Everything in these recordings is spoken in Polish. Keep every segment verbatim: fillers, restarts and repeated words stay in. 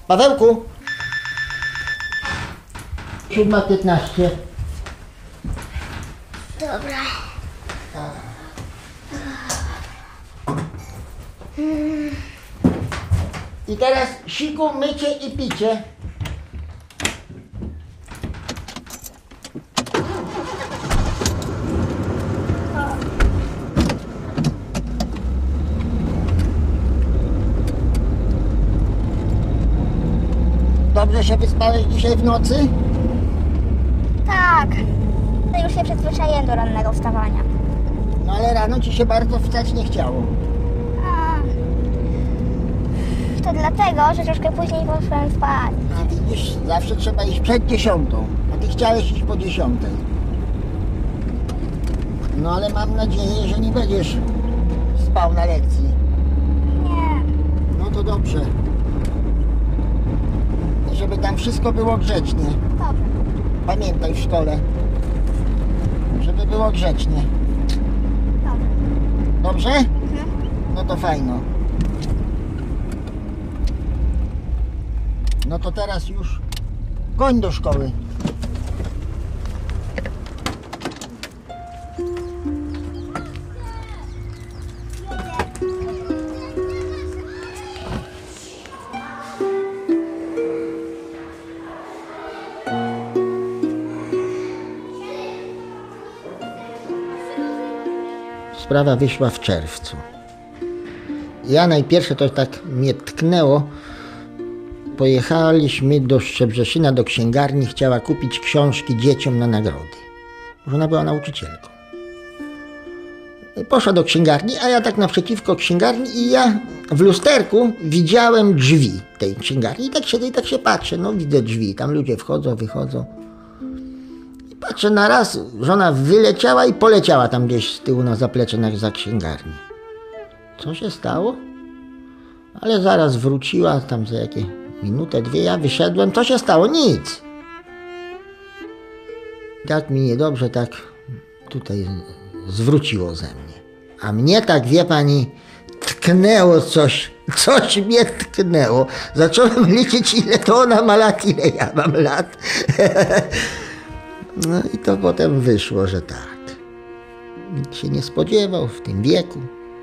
Pawełku! siódma piętnaście. Dobra. I teraz siku, mycie i picie. Dobrze się wyspałeś dzisiaj w nocy? Tak. To już się przyzwyczaiłem do rannego wstawania. No ale rano ci się bardzo wstać nie chciało. A, to dlatego, że troszkę później poszłem spać. A widzisz, zawsze trzeba iść przed dziesiątą, a ty chciałeś iść po dziesiątej. No ale mam nadzieję, że nie będziesz spał na lekcji. Nie. No to dobrze. I żeby tam wszystko było grzecznie. Dobrze. Pamiętaj w szkole, żeby było grzecznie. Dobrze. Dobrze? Mhm. No to fajno. No to teraz już goń do szkoły. Sprawa wyszła w czerwcu. Ja najpierw to tak mnie tknęło. Pojechaliśmy do Szczebrzeszyna, do księgarni. Chciała kupić książki dzieciom na nagrody. Ona była nauczycielką. Poszła do księgarni, a ja tak naprzeciwko księgarni i ja w lusterku widziałem drzwi tej księgarni. I tak siedzę i tak się patrzę. No widzę drzwi, tam ludzie wchodzą, wychodzą. Patrzę na raz, żona wyleciała i poleciała tam gdzieś z tyłu na zaplecze na, za księgarnię. Co się stało? Ale zaraz wróciła tam za jakie minutę, dwie, ja wyszedłem, co się stało? Nic. Tak mi niedobrze, tak tutaj zwróciło ze mnie. A mnie tak, wie pani, tknęło coś, coś mnie tknęło. Zacząłem liczyć, ile to ona ma lat, ile ja mam lat. No i to potem wyszło, że tak. Nikt się nie spodziewał w tym wieku.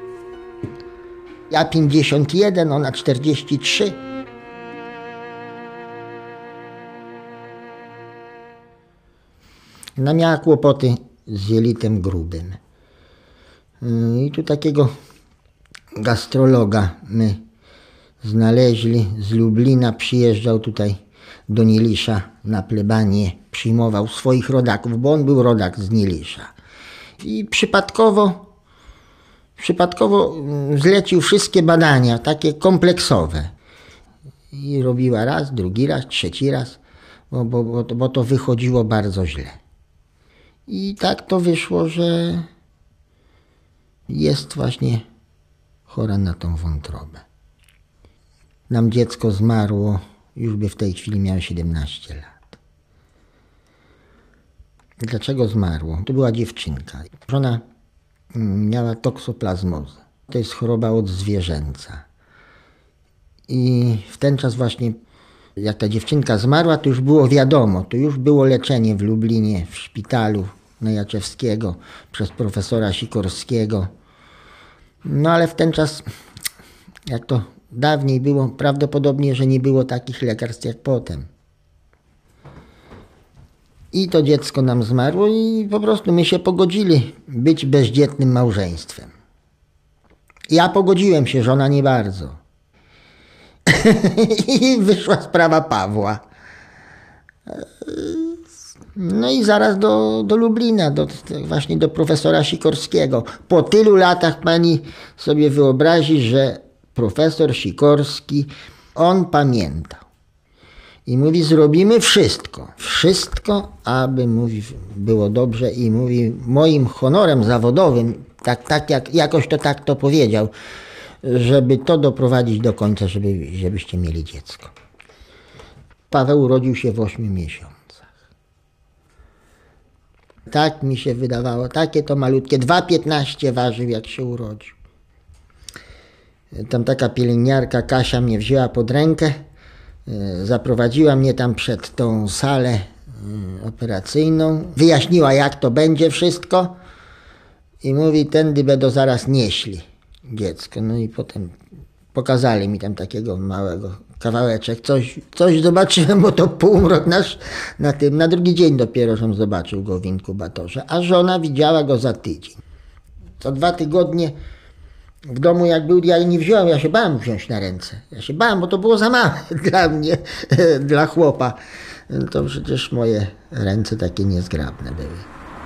Ja pięćdziesiąt jeden, ona czterdzieści trzy. Ona miała kłopoty z jelitem grubym. I tu takiego gastrologa my znaleźli z Lublina, przyjeżdżał tutaj do Nilisza na plebanię, przyjmował swoich rodaków, bo on był rodak z Nilisza. I przypadkowo, przypadkowo zlecił wszystkie badania, takie kompleksowe. I robiła raz, drugi raz, trzeci raz, bo, bo, bo, bo to wychodziło bardzo źle. I tak to wyszło, że jest właśnie chora na tą wątrobę. Nam dziecko zmarło, już by w tej chwili miało siedemnaście lat. Dlaczego zmarło? To była dziewczynka. Żona miała toksoplazmozę. To jest choroba odzwierzęca. I w ten czas właśnie, jak ta dziewczynka zmarła, to już było wiadomo, to już było leczenie w Lublinie, w szpitalu Nejaczewskiego przez profesora Sikorskiego. No ale w ten czas, jak to dawniej było, prawdopodobnie, że nie było takich lekarstw jak potem. I to dziecko nam zmarło i po prostu my się pogodzili być bezdzietnym małżeństwem. Ja pogodziłem się, żona nie bardzo. I wyszła sprawa Pawła. No i zaraz do, do Lublina, do, właśnie do profesora Sikorskiego. Po tylu latach pani sobie wyobrazi, że profesor Sikorski, on pamiętał. I mówi, zrobimy wszystko, wszystko, aby mówi, było dobrze i mówi, moim honorem zawodowym, tak, tak jak, jakoś to tak to powiedział, żeby to doprowadzić do końca, żeby, żebyście mieli dziecko. Paweł urodził się w ośmiu miesiącach. Tak mi się wydawało, takie to malutkie, dwa piętnaście ważył, jak się urodził. Tam taka pielęgniarka Kasia mnie wzięła pod rękę, Zaprowadziła mnie tam przed tą salę operacyjną, wyjaśniła, jak to będzie wszystko i mówi, tędy będą zaraz nieśli dziecko. No i potem pokazali mi tam takiego małego kawałeczek, coś, coś zobaczyłem, bo to półmrok nasz na tym, na drugi dzień dopiero żem zobaczył go w inkubatorze, a żona widziała go za tydzień. Co dwa tygodnie w domu jak był, ja nie wziąłem, ja się bałem wziąć na ręce. Ja się bałem, bo to było za małe dla mnie, dla chłopa. To przecież moje ręce takie niezgrabne były.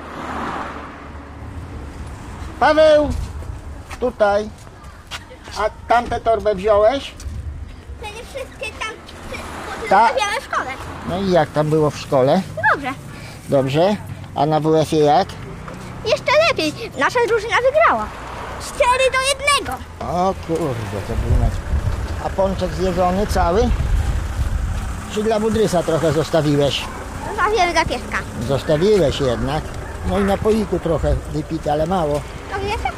Paweł, tutaj. A tamtę torbę wziąłeś? To nie wszystkie tam Ta- zostawiamy w szkole. No i jak tam było w szkole? Dobrze. Dobrze. A na W F-ie jak? Jeszcze lepiej. Nasza drużyna wygrała. Cztery do jednego. O kurde, to był mecz. A pączek zjedzony cały? Czy dla Budrysa trochę zostawiłeś? Zostawiamy dla pieska. Zostawiłeś jednak. No i na poiku trochę wypite, ale mało. To wiecie?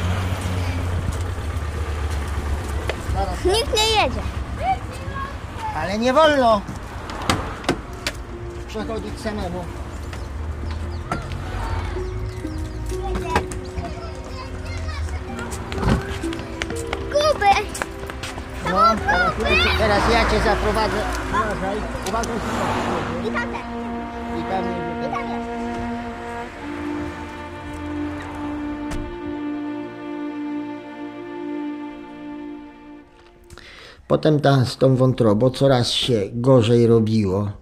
Nikt nie jedzie. Ale nie wolno przechodzić samemu. Guby. No, teraz ja, cię, teraz ja cię zaprowadzę. Uważaj, uważaj. I tam też. I tam I tam jest. Potem ta, z tą wątrobą coraz się gorzej robiło.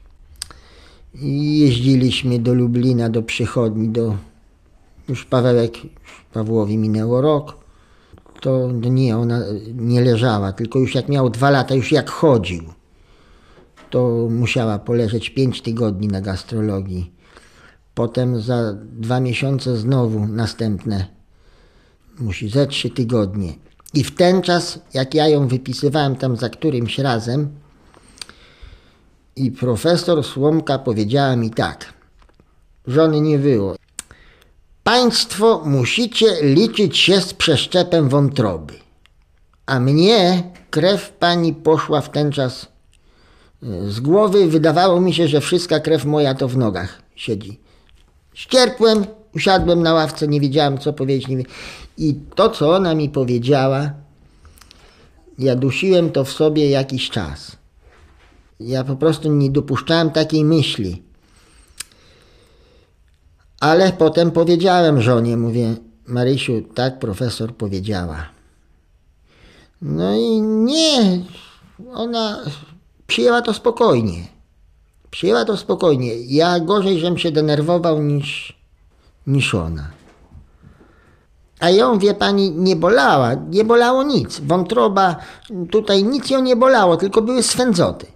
I jeździliśmy do Lublina, do przychodni, do... Już Pawełek, już Pawłowi minęło rok. To nie, ona nie leżała, tylko już jak miał dwa lata, już jak chodził, to musiała poleżeć pięć tygodni na gastrologii. Potem za dwa miesiące znowu następne, musi ze trzy tygodnie. I w ten czas, jak ja ją wypisywałem tam za którymś razem, i profesor Słomka powiedziała mi tak, żony nie było. Państwo musicie liczyć się z przeszczepem wątroby. A mnie krew pani poszła w ten czas z głowy. Wydawało mi się, że wszystka krew moja to w nogach siedzi. Ścierpłem, usiadłem na ławce, nie wiedziałem co powiedzieć. Nie... I to, co ona mi powiedziała, ja dusiłem to w sobie jakiś czas. Ja po prostu nie dopuszczałem takiej myśli. Ale potem powiedziałem żonie, mówię, Marysiu, tak profesor powiedziała. No i nie, ona przyjęła to spokojnie. Przyjęła to spokojnie. Ja gorzej, żem się denerwował niż, niż ona. A ją, wie pani, nie bolała, nie bolało nic. Wątroba, tutaj nic ją nie bolało, tylko były swędzoty.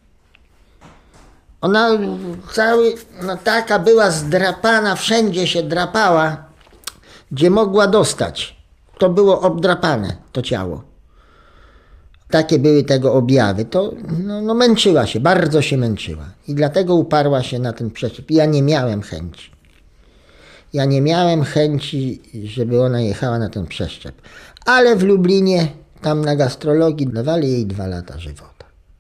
Ona cały, no taka była zdrapana, wszędzie się drapała, gdzie mogła dostać. To było obdrapane, to ciało. Takie były tego objawy. To no, no męczyła się, bardzo się męczyła. I dlatego uparła się na ten przeszczep. Ja nie miałem chęci. Ja nie miałem chęci, żeby ona jechała na ten przeszczep. Ale w Lublinie, tam na gastrologii, dawali jej dwa lata żywota.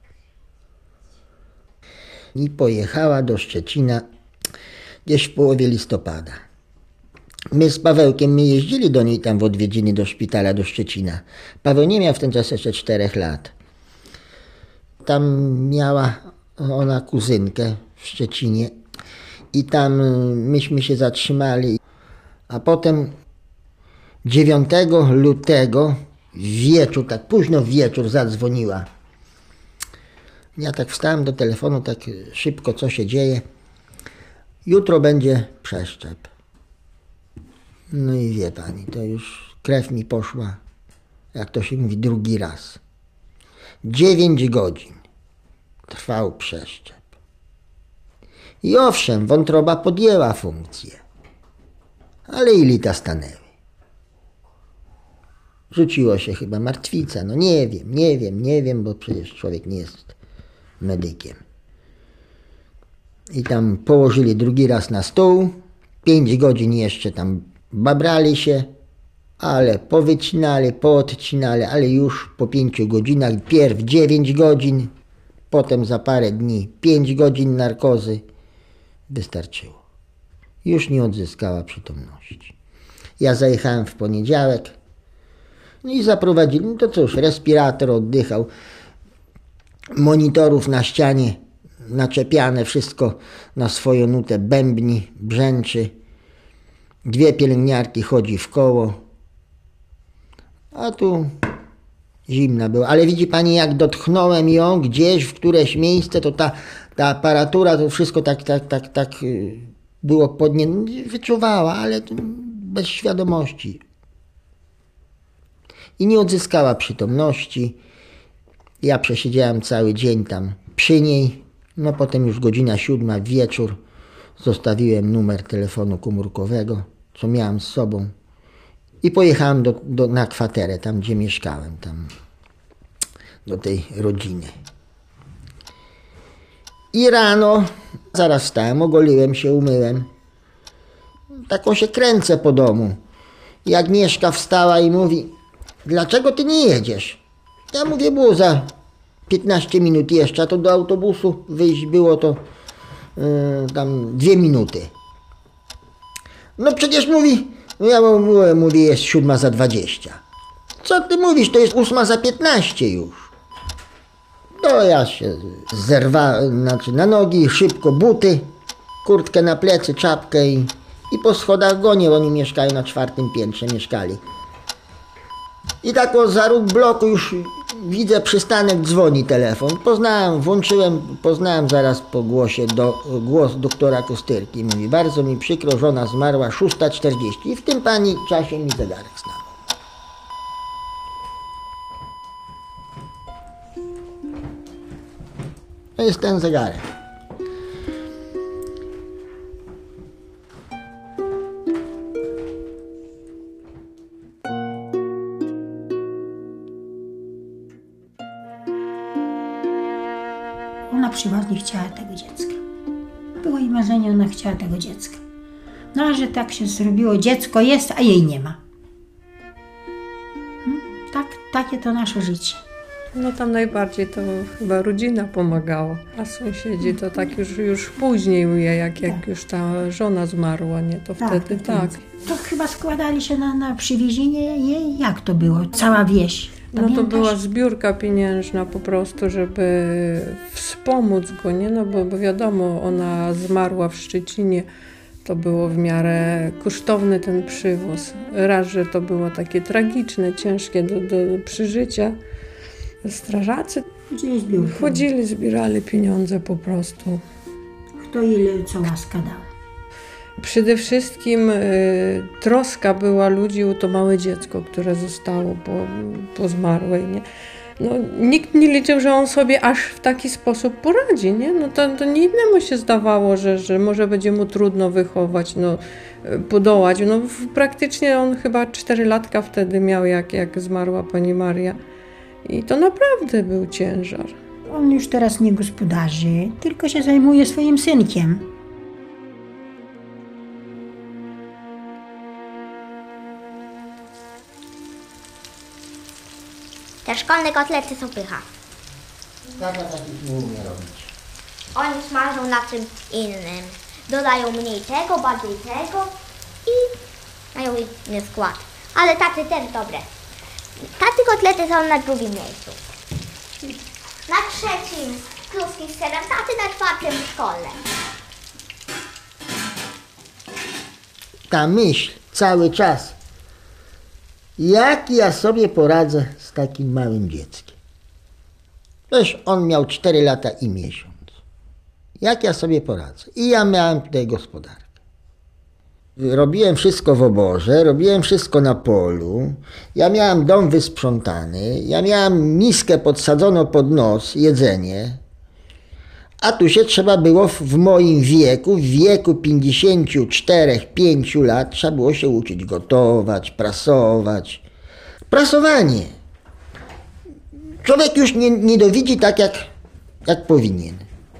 I pojechała do Szczecina gdzieś w połowie listopada. My z Pawełkiem, my jeździli do niej tam w odwiedziny do szpitala, do Szczecina. Paweł nie miał w ten czas jeszcze czterech lat. Tam miała ona kuzynkę w Szczecinie i tam myśmy się zatrzymali. A potem dziewiątego lutego wieczór, tak późno w wieczór zadzwoniła. Ja tak wstałem do telefonu, tak szybko, co się dzieje. Jutro będzie przeszczep. No i wie pani, to już krew mi poszła, jak to się mówi, drugi raz. Dziewięć godzin trwał przeszczep. I owszem, wątroba podjęła funkcję, ale i lita stanęły. Rzuciło się chyba martwica, no nie wiem, nie wiem, nie wiem, bo przecież człowiek nie jest medykiem. I tam położyli drugi raz na stół, pięć godzin jeszcze tam babrali się, ale powycinali, poodcinali, ale już po pięciu godzinach, pierw dziewięć godzin potem za parę dni pięć godzin narkozy. Wystarczyło. Już nie odzyskała przytomności. Ja zajechałem w poniedziałek, no i zaprowadzili, no to cóż, respirator oddychał, monitorów na ścianie naczepiane, wszystko na swoją nutę bębni, brzęczy. Dwie pielęgniarki chodzi w koło, a tu zimna była. Ale widzi pani, jak dotknąłem ją gdzieś w któreś miejsce, to ta, ta aparatura, to wszystko tak, tak, tak, tak było podniesione. Wyczuwała, ale bez świadomości. I nie odzyskała przytomności. Ja przesiedziałem cały dzień tam przy niej. No potem już godzina siódma, wieczór. Zostawiłem numer telefonu komórkowego, co miałem z sobą. I pojechałem do, do, na kwaterę, tam gdzie mieszkałem, tam do tej rodziny. I rano zaraz wstałem, ogoliłem się, umyłem. Taką się kręcę po domu. I Agnieszka wstała i mówi: dlaczego ty nie jedziesz? Ja mówię, było za piętnaście minut jeszcze, a to do autobusu wyjść było to yy, tam dwie minuty. No przecież mówi, ja mówię, mówi, jest siódma za dwadzieścia. Co ty mówisz, to jest ósma za piętnaście już. To ja się zerwałem, znaczy na nogi, szybko buty, kurtkę na plecy, czapkę i, i po schodach gonię, oni mieszkają na czwartym piętrze, mieszkali. I tak o za róg bloku już widzę przystanek, dzwoni telefon. Poznałem, włączyłem, poznałem zaraz po głosie do, głos doktora Kostyrki. Mówi: bardzo mi przykro, żona zmarła, szósta czterdzieści. I w tym pani czasie mi zegarek stanął. To jest ten zegarek. Ona przeważnie chciała tego dziecka. Było jej marzenie, ona chciała tego dziecka. No a że tak się zrobiło, dziecko jest, a jej nie ma. Hmm? Tak, takie to nasze życie. No tam najbardziej to chyba rodzina pomagała, a sąsiedzi to tak już, już później, jak, jak tak. już ta żona zmarła, nie, to tak, wtedy tak. tak. To chyba składali się na, na przywiezienie jej, jak to było? Cała wieś. Pamiętasz? No to była zbiórka pieniężna po prostu, żeby wspomóc go, nie, no bo, bo wiadomo, ona zmarła w Szczecinie, to było w miarę kosztowny ten przywóz. Raz, że to było takie tragiczne, ciężkie do, do przeżycia. Strażacy chodzili, zbierali pieniądze po prostu. Kto ile co łaska dał. Przede wszystkim y, troska była ludzi o to małe dziecko, które zostało po, po zmarłej. Nie? No, nikt nie liczył, że on sobie aż w taki sposób poradzi. Nie? No, to, to nie innemu się zdawało, że, że może będzie mu trudno wychować, no, podołać. No, praktycznie on chyba cztery latka wtedy miał, jak, jak zmarła pani Maria. I to naprawdę był ciężar. On już teraz nie gospodarzy, tylko się zajmuje swoim synkiem. Te szkolne kotlety są pycha. Tata takich nie umie robić. Oni smażą na czym innym. Dodają mniej tego, bardziej tego i mają inny skład. Ale taty też dobre. Taty kotlety są na drugim miejscu. Na trzecim kluski z serem, taty na czwartym w szkole. Ta myśl cały czas, jak ja sobie poradzę z takim małym dzieckiem. Przecież on miał cztery lata i miesiąc. Jak ja sobie poradzę? I ja miałem tutaj gospodarkę. Robiłem wszystko w oborze, robiłem wszystko na polu. Ja miałem dom wysprzątany, ja miałem miskę podsadzoną pod nos, jedzenie. A tu się trzeba było w, w moim wieku, w wieku pięćdziesięciu czterech, pięciu lat, trzeba było się uczyć gotować, prasować. Prasowanie. Człowiek już nie, nie dowidzi tak, jak, jak powinien.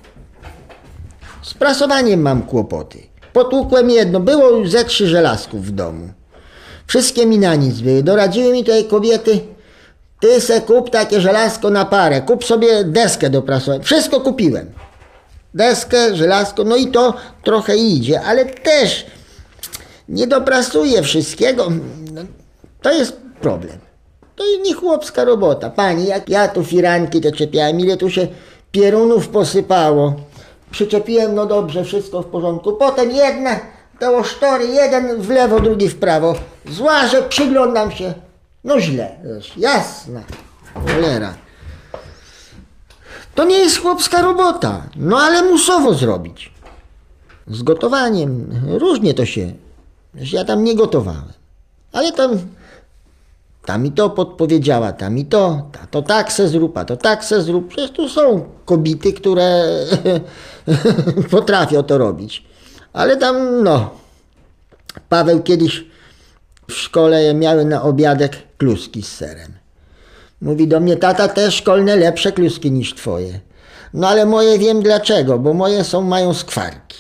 Z prasowaniem mam kłopoty. Potłukłem jedno, było już ze trzy żelazków w domu. Wszystkie mi na nic były. Doradziły mi tutaj kobiety ty se kup takie żelazko na parę, kup sobie deskę do prasowania. Wszystko kupiłem. Deskę, żelazko, no i to trochę idzie, ale też nie doprasuję wszystkiego. No, to jest problem. To jest nie chłopska robota. Pani, jak ja tu firanki te czepiałem, ile tu się pierunów posypało. Przyczepiłem, no dobrze, wszystko w porządku. Potem jedna, to sztory, jeden w lewo, drugi w prawo. Złażę, przyglądam się. No źle, jasna cholera. To nie jest chłopska robota, no ale musowo zrobić. Z gotowaniem różnie to się, ja tam nie gotowałem, ale tam, ta mi to podpowiedziała, ta mi to, ta to tak se zrób, a to tak se zrób. Przecież tu są kobiety, które potrafią to robić. Ale tam, no, Paweł kiedyś w szkole miały na obiadek kluski z serem. Mówi do mnie, tata, te szkolne lepsze kluski niż twoje. No ale moje wiem dlaczego, bo moje są, mają skwarki.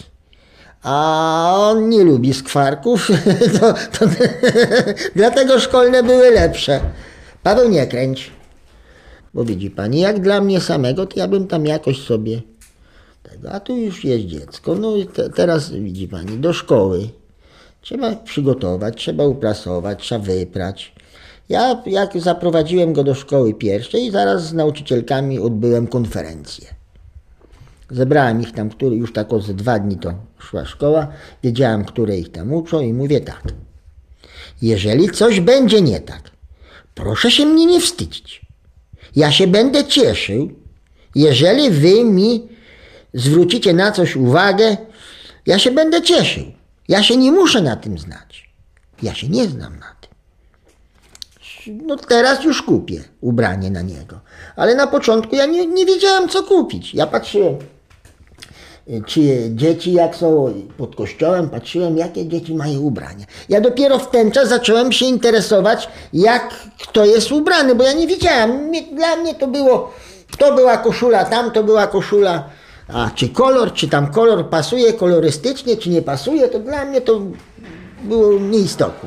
A on nie lubi skwarków, to, to, dlatego szkolne były lepsze. Paweł, nie kręć. Bo widzi pani, jak dla mnie samego, to ja bym tam jakoś sobie tego, a tu już jest dziecko. No i te, teraz widzi pani, do szkoły. Trzeba przygotować, trzeba uprasować, trzeba wyprać. Ja jak zaprowadziłem go do szkoły pierwszej, zaraz z nauczycielkami odbyłem konferencję. Zebrałem ich tam, który już tak ze dwa dni to szła szkoła, wiedziałem, które ich tam uczą i mówię tak. Jeżeli coś będzie nie tak, proszę się mnie nie wstydzić. Ja się będę cieszył, jeżeli wy mi zwrócicie na coś uwagę, ja się będę cieszył. Ja się nie muszę na tym znać. Ja się nie znam na tym. No teraz już kupię ubranie na niego. Ale na początku ja nie, nie wiedziałem, co kupić. Ja patrzyłem, czy dzieci jak są pod kościołem, patrzyłem, jakie dzieci mają ubrania. Ja dopiero w ten czas zacząłem się interesować, jak kto jest ubrany, bo ja nie wiedziałem. Dla mnie to było, to była koszula, tam to była koszula. A czy kolor, czy tam kolor pasuje kolorystycznie, czy nie pasuje, to dla mnie to było nieistotne.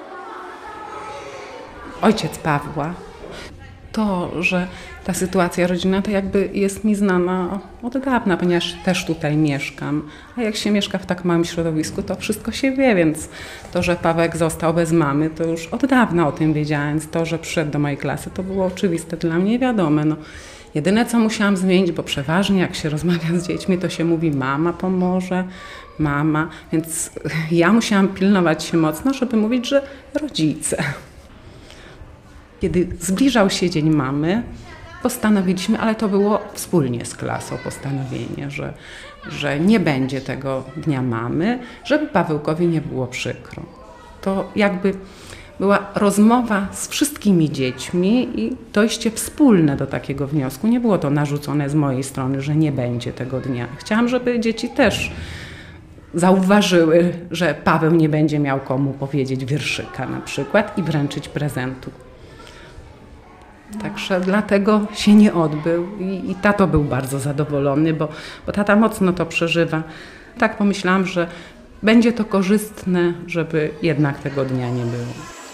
Ojciec Pawła, to, że ta sytuacja rodzinna to jakby jest mi znana od dawna, ponieważ też tutaj mieszkam. A jak się mieszka w tak małym środowisku, to wszystko się wie, więc to, że Pawełek został bez mamy, to już od dawna o tym wiedziałem. To, że przyszedł do mojej klasy, to było oczywiste dla mnie, wiadome. No. Jedyne, co musiałam zmienić, bo przeważnie jak się rozmawia z dziećmi, to się mówi mama pomoże, mama, więc ja musiałam pilnować się mocno, żeby mówić, że rodzice. Kiedy zbliżał się Dzień Mamy, postanowiliśmy, ale to było wspólnie z klasą postanowienie, że, że nie będzie tego Dnia Mamy, żeby Pawełkowi nie było przykro. To jakby była rozmowa z wszystkimi dziećmi i dojście wspólne do takiego wniosku. Nie było to narzucone z mojej strony, że nie będzie tego dnia. Chciałam, żeby dzieci też zauważyły, że Paweł nie będzie miał komu powiedzieć wierszyka na przykład i wręczyć prezentu. Także dlatego się nie odbył i, i tato był bardzo zadowolony, bo, bo tata mocno to przeżywa. Tak pomyślałam, że będzie to korzystne, żeby jednak tego dnia nie było.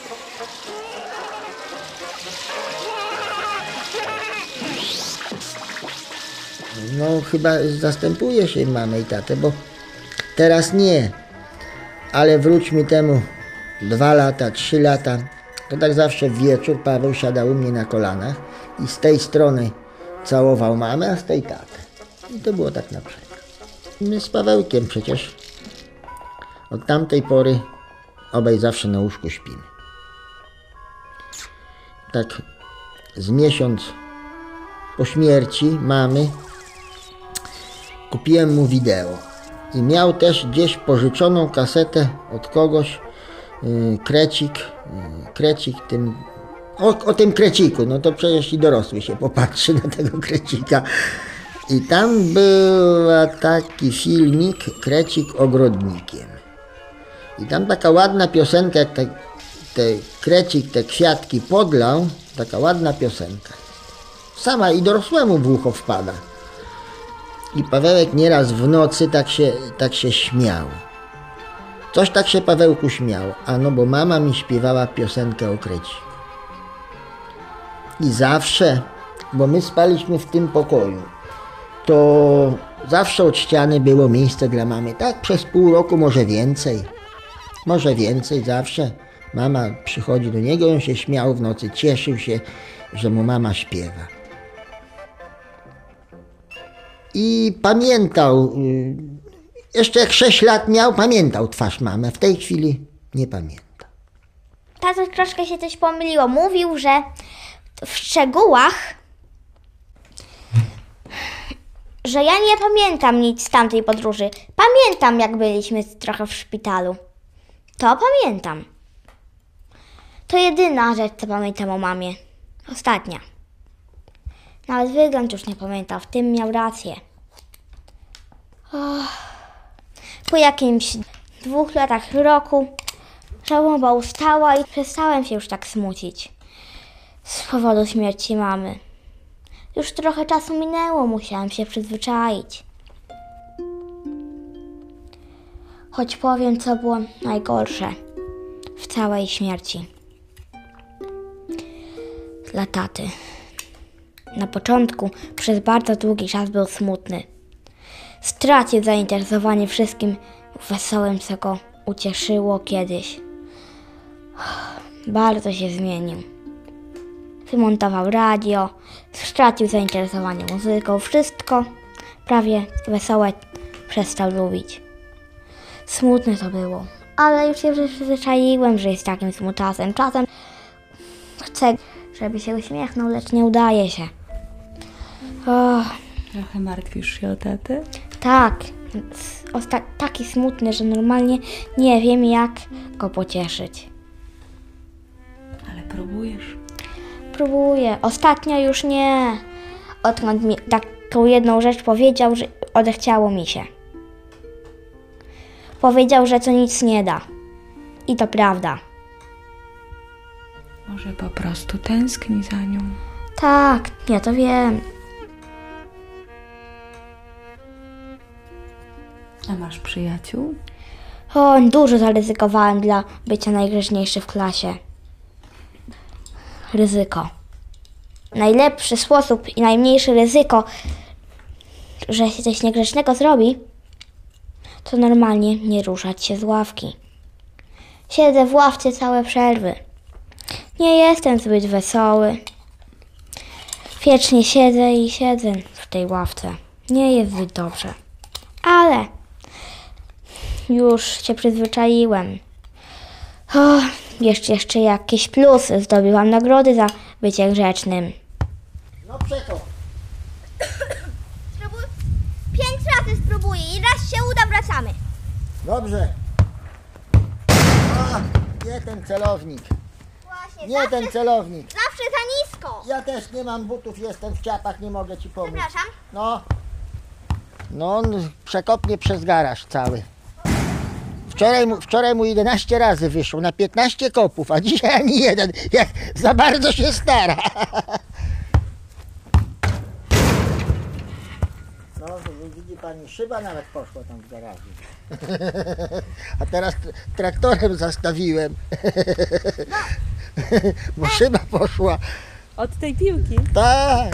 No chyba zastępuje się mamę i tatę, bo teraz nie, ale wróćmy temu dwa lata, trzy lata. To tak zawsze w wieczór Paweł siadał u mnie na kolanach i z tej strony całował mamę, a z tej tatę. I to było tak na przykład. My z Pawełkiem przecież od tamtej pory obaj zawsze na łóżku śpimy. Tak z miesiąc po śmierci mamy kupiłem mu wideo i miał też gdzieś pożyczoną kasetę od kogoś, yy, krecik, yy, krecik tym, o, o tym kreciku, no to przecież i dorosły się popatrzy na tego krecika. I tam był taki filmik, krecik ogrodnikiem. I tam taka ładna piosenka, jak te, te krecik te kwiatki podlał, taka ładna piosenka. Sama i dorosłemu w ucho wpada. I Pawełek nieraz w nocy tak się, tak się śmiał. Coś tak się Pawełku śmiał. A no bo mama mi śpiewała piosenkę o kreciku. I zawsze, bo my spaliśmy w tym pokoju, to zawsze od ściany było miejsce dla mamy. Tak przez pół roku, może więcej. Może więcej zawsze. Mama przychodzi do niego, on się śmiał w nocy, cieszył się, że mu mama śpiewa. I pamiętał, jeszcze jak sześć lat miał, pamiętał twarz mamy. W tej chwili nie pamięta. Tato troszkę się coś pomyliło. Mówił, że w szczegółach, że ja nie pamiętam nic z tamtej podróży. Pamiętam, jak byliśmy trochę w szpitalu. To pamiętam. To jedyna rzecz, co pamiętam o mamie. Ostatnia. Nawet wygląd już nie pamiętał. W tym miał rację. Oh. Po jakimś dwóch latach roku żałoba ustała i przestałem się już tak smucić z powodu śmierci mamy. Już trochę czasu minęło, musiałem się przyzwyczaić. Choć powiem, co było najgorsze w całej śmierci. Dla taty. Na początku przez bardzo długi czas był smutny. Stracił zainteresowanie wszystkim wesołym, co go ucieszyło kiedyś. Bardzo się zmienił. Wymontował radio, stracił zainteresowanie muzyką, wszystko prawie wesołe przestał lubić. Smutne to było, ale już się przyzwyczaiłem, że jest takim smutasem. Czasem chcę, żeby się uśmiechnął, lecz nie udaje się. Oh. Trochę martwisz się o tatę? Tak, Osta- taki smutny, że normalnie nie wiem, jak go pocieszyć. Ale próbujesz. Próbuję. Ostatnio już nie. Odkąd mi taką jedną rzecz powiedział, że odechciało mi się. Powiedział, że to nic nie da. I to prawda. Może po prostu tęskni za nią. Tak, ja to wiem. A masz przyjaciół? O, dużo zaryzykowałem dla bycia najgrzeczniejszy w klasie. Ryzyko. Najlepszy sposób i najmniejsze ryzyko, że się coś niegrzecznego zrobi, to normalnie nie ruszać się z ławki. Siedzę w ławce całe przerwy. Nie jestem zbyt wesoły. Wiecznie siedzę i siedzę w tej ławce. Nie jest zbyt dobrze. Ale już się przyzwyczaiłem. O, jeszcze, jeszcze jakieś plusy. Zdobyłam nagrody za bycie grzecznym. No przeto. Spróbuj. Pięć razy spróbuję i raz się uda, wracamy. Dobrze. A, nie ten celownik. Właśnie, Nie ten celownik. zawsze za nisko. Ja też nie mam butów, jestem w ciapach, nie mogę ci pomóc. Przepraszam. No. No on przekopnie przez garaż cały. Wczoraj mu, wczoraj mu jedenaście razy wyszło na piętnaście kopów, a dzisiaj ani jeden. Jak za bardzo się stara. No, widzi pani, szyba nawet poszła tam w garażu. A teraz traktorem zastawiłem. Bo szyba poszła. Od tej piłki? Tak.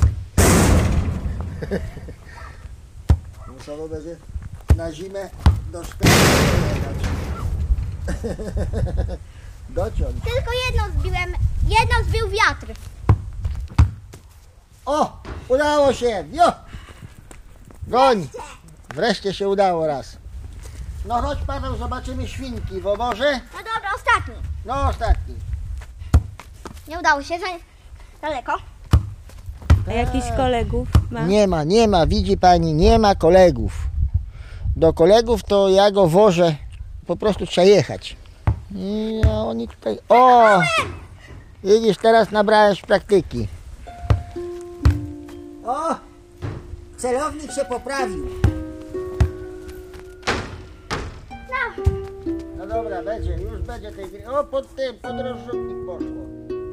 Musiało będzie na zimę do szkoły jechać. Dociąć. Tylko jedną zbiłem. Jedną zbił wiatr. O! Udało się! Jo! Goń! Wreszcie się udało raz. No chodź Paweł, zobaczymy świnki w oborze. No dobra, ostatni. No ostatni. Nie udało się, za daleko. A jakichś kolegów ma? Nie ma, nie ma, widzi pani, nie ma kolegów. Do kolegów to ja go wożę, po prostu trzeba jechać. I a oni tutaj... O! Widzisz, teraz nabrałeś praktyki. O! Celownik się poprawił. No. No dobra, będzie, już będzie tej gry. O, pod tym, pod rozrzutnik poszło.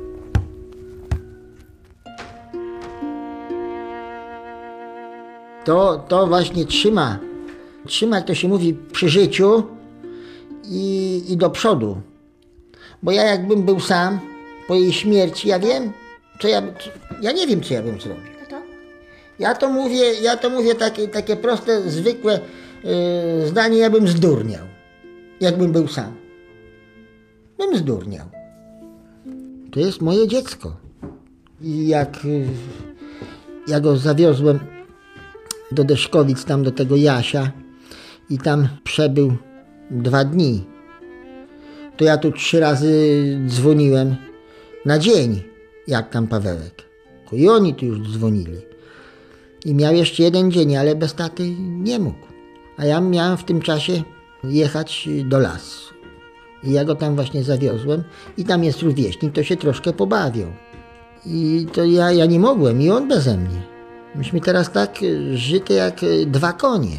To, to właśnie trzyma, trzyma, jak to się mówi, przy życiu i, i do przodu. Bo ja jakbym był sam po jej śmierci, ja wiem, co ja, co, ja nie wiem, co ja bym zrobił. No to? Ja to mówię, ja to mówię takie, takie proste, zwykłe yy, zdanie, ja bym zdurniał. Jakbym był sam. Bym zdurniał. To jest moje dziecko. I jak yy, ja go zawiozłem do Deszkowic, tam do tego Jasia i tam przebył dwa dni, to ja tu trzy razy dzwoniłem na dzień, jak tam Pawełek. I oni tu już dzwonili. I miał jeszcze jeden dzień, ale bez taty nie mógł. A ja miałem w tym czasie jechać do lasu. I ja go tam właśnie zawiozłem i tam jest rówieśnik, to się troszkę pobawił. I to ja, ja nie mogłem i on beze mnie. Myśmy teraz tak żyte jak dwa konie.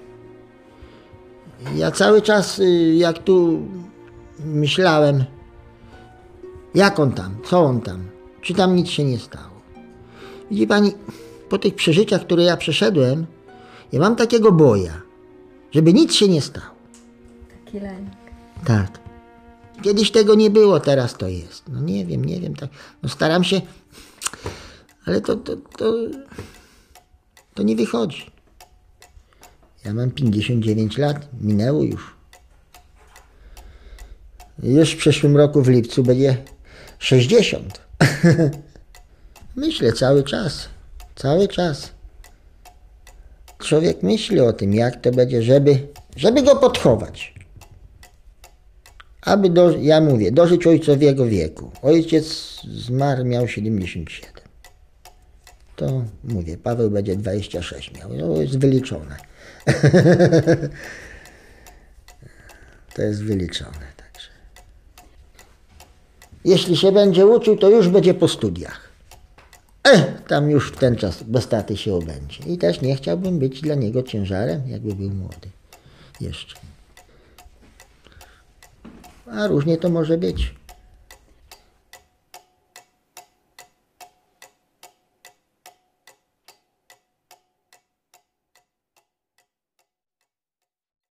Ja cały czas jak tu myślałem, jak on tam, co on tam, czy tam nic się nie stało. Widzi pani, po tych przeżyciach, które ja przeszedłem, ja mam takiego boja, żeby nic się nie stało. Taki lęk. Tak. Kiedyś tego nie było, teraz to jest. No nie wiem, nie wiem. Tak. No staram się, ale to, to, to, to nie wychodzi. Ja mam pięćdziesiąt dziewięć lat, minęło już. Już w przyszłym roku w lipcu będzie sześćdziesiąt. Myślę cały czas, cały czas. Człowiek myśli o tym, jak to będzie, żeby, żeby go podchować. Aby, do, ja mówię, dożyć ojcowiego wieku. Ojciec zmarł, miał siedemdziesiąt siedem. To mówię, Paweł będzie dwadzieścia sześć miał. No, jest wyliczone. To jest wyliczone. Także. Jeśli się będzie uczył, to już będzie po studiach. E, tam już w ten czas bez taty się obędzie. I też nie chciałbym być dla niego ciężarem, jakby był młody. Jeszcze. A różnie to może być.